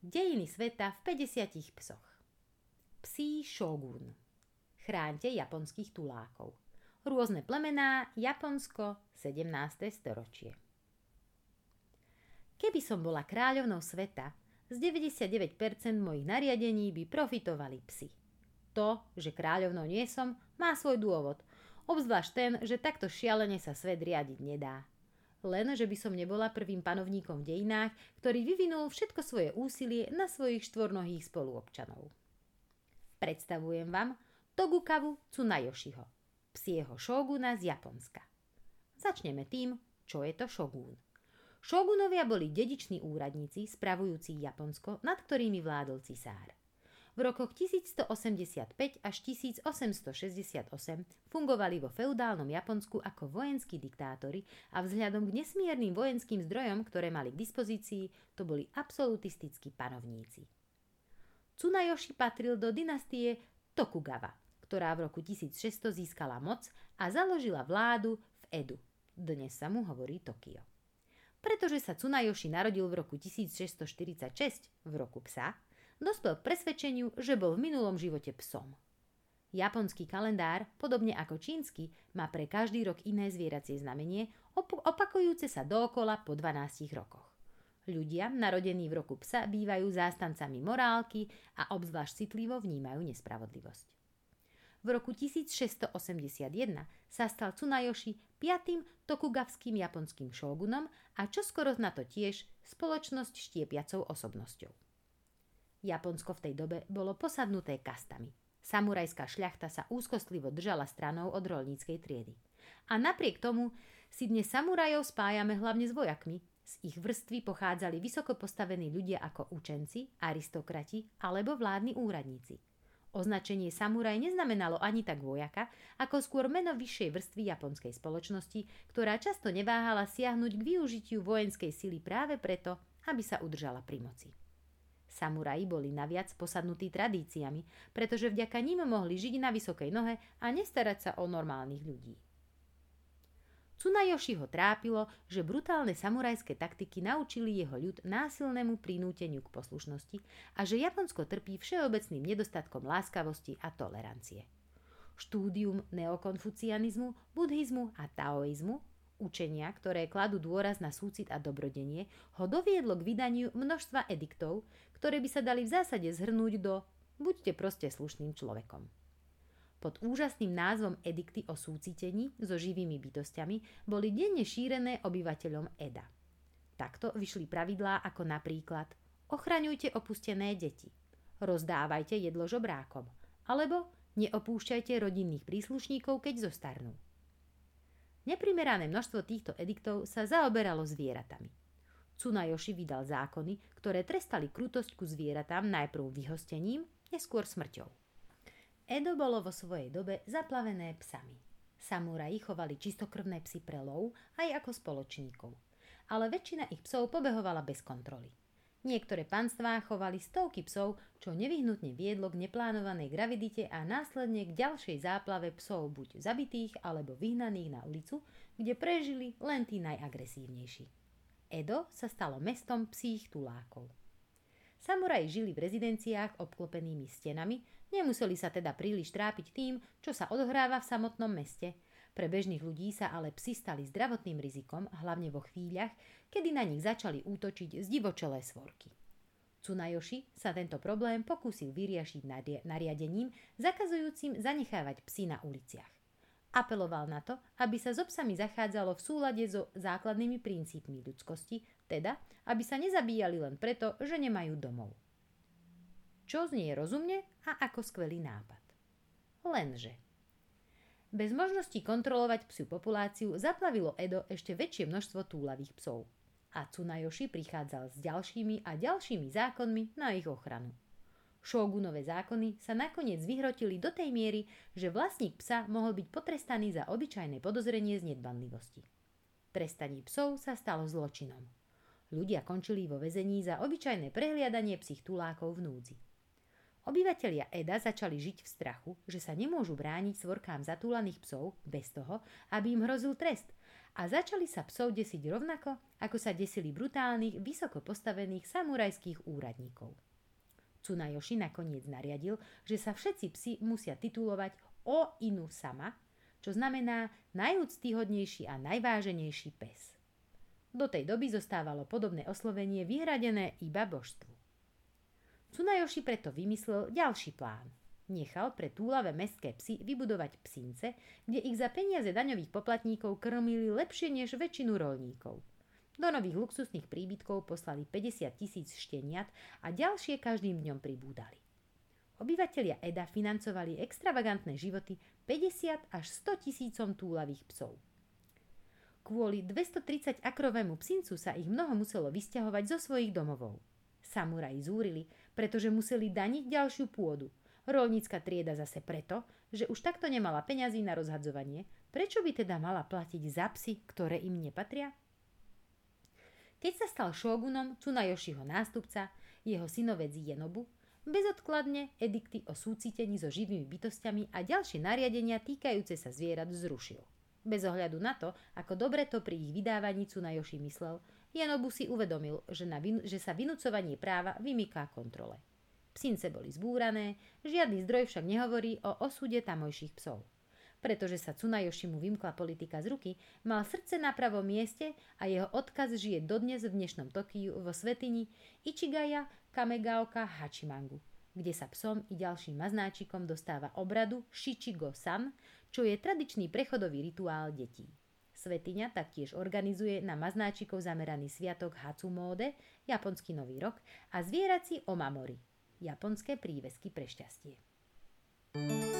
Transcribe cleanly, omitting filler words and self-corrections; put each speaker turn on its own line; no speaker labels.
Dejiny sveta v 50 psoch. Psí šógun. Chránte japonských tulákov. Rôzne plemená, Japonsko, 17. storočie. Keby som bola kráľovnou sveta, z 99% mojich nariadení by profitovali psi. To, že kráľovnou nie som, má svoj dôvod, obzvlášť ten, že takto šialene sa svet riadiť nedá. Len, že by som nebola prvým panovníkom v dejinách, ktorý vyvinul všetko svoje úsilie na svojich štvornohých spoluobčanov. Predstavujem vám Tokugavu Tsunayoshiho, psieho šóguna z Japonska. Začneme tým, čo je to šógun. Šógunovia boli dediční úradníci spravujúci Japonsko, nad ktorými vládol cisár. V rokoch 1185 až 1868 fungovali vo feudálnom Japonsku ako vojenskí diktátori a vzhľadom k nesmiernym vojenským zdrojom, ktoré mali k dispozícii, to boli absolutistickí panovníci. Tsunayoshi patril do dynastie Tokugawa, ktorá v roku 1600 získala moc a založila vládu v Edu. Dnes sa mu hovorí Tokio. Pretože sa Tsunayoshi narodil v roku 1646, v roku psa, dospel k presvedčeniu, že bol v minulom živote psom. Japonský kalendár, podobne ako čínsky, má pre každý rok iné zvieracie znamenie, opakujúce sa dookola po 12 rokoch. Ľudia, narodení v roku psa, bývajú zástancami morálky a obzvlášť citlivo vnímajú nespravodlivosť. V roku 1681 sa stal Tsunayoshi 5. tokugavským japonským šógunom a čoskoro na to tiež spoločnosť štiepiacou osobnosťou. Japonsko v tej dobe bolo posadnuté kastami. Samurajská šľachta sa úzkostlivo držala stranou od roľníckej triedy. A napriek tomu si dnes samurajov spájame hlavne s vojakmi. Z ich vrstvy pochádzali vysoko postavení ľudia ako učenci, aristokrati alebo vládni úradníci. Označenie samuraj neznamenalo ani tak vojaka, ako skôr meno vyššej vrstvy japonskej spoločnosti, ktorá často neváhala siahnuť k využitiu vojenskej sily práve preto, aby sa udržala pri moci. Samuraji boli naviac posadnutí tradíciami, pretože vďaka nim mohli žiť na vysokej nohe a nestarať sa o normálnych ľudí. Tsunayoshiho trápilo, že brutálne samurajské taktiky naučili jeho ľud násilnému prinúteniu k poslušnosti a že Japonsko trpí všeobecným nedostatkom láskavosti a tolerancie. Štúdium neokonfucianizmu, buddhizmu a taoizmu, učenia, ktoré kladú dôraz na súcit a dobrodenie, ho doviedlo k vydaniu množstva ediktov, ktoré by sa dali v zásade zhrnúť do buďte proste slušným človekom. Pod úžasným názvom edikty o súcitení so živými bytostiami boli denne šírené obyvateľom Eda. Takto vyšli pravidlá ako napríklad ochraňujte opustené deti, rozdávajte jedlo žobrákom, alebo neopúšťajte rodinných príslušníkov, keď zostarnú. Neprimerané množstvo týchto ediktov sa zaoberalo zvieratami. Tsunayoshi vydal zákony, ktoré trestali krutosť ku zvieratám najprv vyhostením, neskôr smrťou. Edo bolo vo svojej dobe zaplavené psami. Samuraji chovali čistokrvné psy pre lov aj ako spoločníkov, ale väčšina ich psov pobehovala bez kontroly. Niektoré panstvá chovali stovky psov, čo nevyhnutne viedlo k neplánovanej gravidite a následne k ďalšej záplave psov buď zabitých alebo vyhnaných na ulicu, kde prežili len tí najagresívnejší. Edo sa stalo mestom psích tulákov. Samuraji žili v rezidenciách obklopenými stenami, nemuseli sa teda príliš trápiť tým, čo sa odohráva v samotnom meste. Pre bežných ľudí sa ale psi stali zdravotným rizikom, hlavne vo chvíľach, kedy na nich začali útočiť zdivočelé svorky. Tsunayoshi sa tento problém pokúsil vyriešiť nariadením, zakazujúcim zanechávať psy na uliciach. Apeloval na to, aby sa so psami zachádzalo v súlade so základnými princípmi ľudskosti, teda, aby sa nezabíjali len preto, že nemajú domov. Čo znie rozumne a ako skvelý nápad. Lenže bez možnosti kontrolovať psiu populáciu zaplavilo Edo ešte väčšie množstvo túlavých psov. A Tsunayoshi prichádzal s ďalšími a ďalšími zákonmi na ich ochranu. Šógunové zákony sa nakoniec vyhrotili do tej miery, že vlastník psa mohol byť potrestaný za obyčajné podozrenie z nedbanlivosti. Trestanie psov sa stalo zločinom. Ľudia končili vo väzení za obyčajné prehliadanie psích tulákov v núdzi. Obyvatelia Eda začali žiť v strachu, že sa nemôžu brániť svorkám zatúlaných psov bez toho, aby im hrozil trest, a začali sa psov desiť rovnako, ako sa desili brutálnych, vysoko postavených samurajských úradníkov. Tsunayoshi nakoniec nariadil, že sa všetci psi musia titulovať O Inu Sama, čo znamená najúctyhodnejší a najváženejší pes. Do tej doby zostávalo podobné oslovenie vyhradené iba božstvu. Tsunayoshi preto vymyslel ďalší plán. Nechal pre túlavé mestské psy vybudovať psínce, kde ich za peniaze daňových poplatníkov krmili lepšie než väčšinu roľníkov. Do nových luxusných príbytkov poslali 50 000 šteniat a ďalšie každým dňom pribúdali. Obyvatelia Eda financovali extravagantné životy 50 až 100 000 túlavých psov. Kvôli 230 akrovému psincu sa ich mnoho muselo vysťahovať zo svojich domovov. Samuraji zúrili, pretože museli daniť ďalšiu pôdu. Roľnícka trieda zase preto, že už takto nemala peňazí na rozhadzovanie, prečo by teda mala platiť za psy, ktoré im nepatria? Keď sa stal šógunom Tsunayoshiho nástupca, jeho synovec Jenobu, bezodkladne edikty o súcitení so živými bytostiami a ďalšie nariadenia týkajúce sa zvierat zrušil. Bez ohľadu na to, ako dobre to pri ich vydávaní Tsunayoshi myslel, Jenobu si uvedomil, že sa vynúcovanie práva vymyká kontrole. Psince boli zbúrané, žiadny zdroj však nehovorí o osude tamojších psov. Pretože sa Tsunayoshimu vymkla politika z ruky, mal srdce na pravom mieste a jeho odkaz žije dodnes v dnešnom Tokiu vo svätyni Ichigaya Kamegaoka Hachimangu, kde sa psom i ďalším maznáčikom dostáva obradu Shichigo-san, čo je tradičný prechodový rituál detí. Svätyňa taktiež organizuje na maznáčikov zameraný sviatok Hatsumode, japonský nový rok, a zvierací Omamori, japonské prívesky pre šťastie.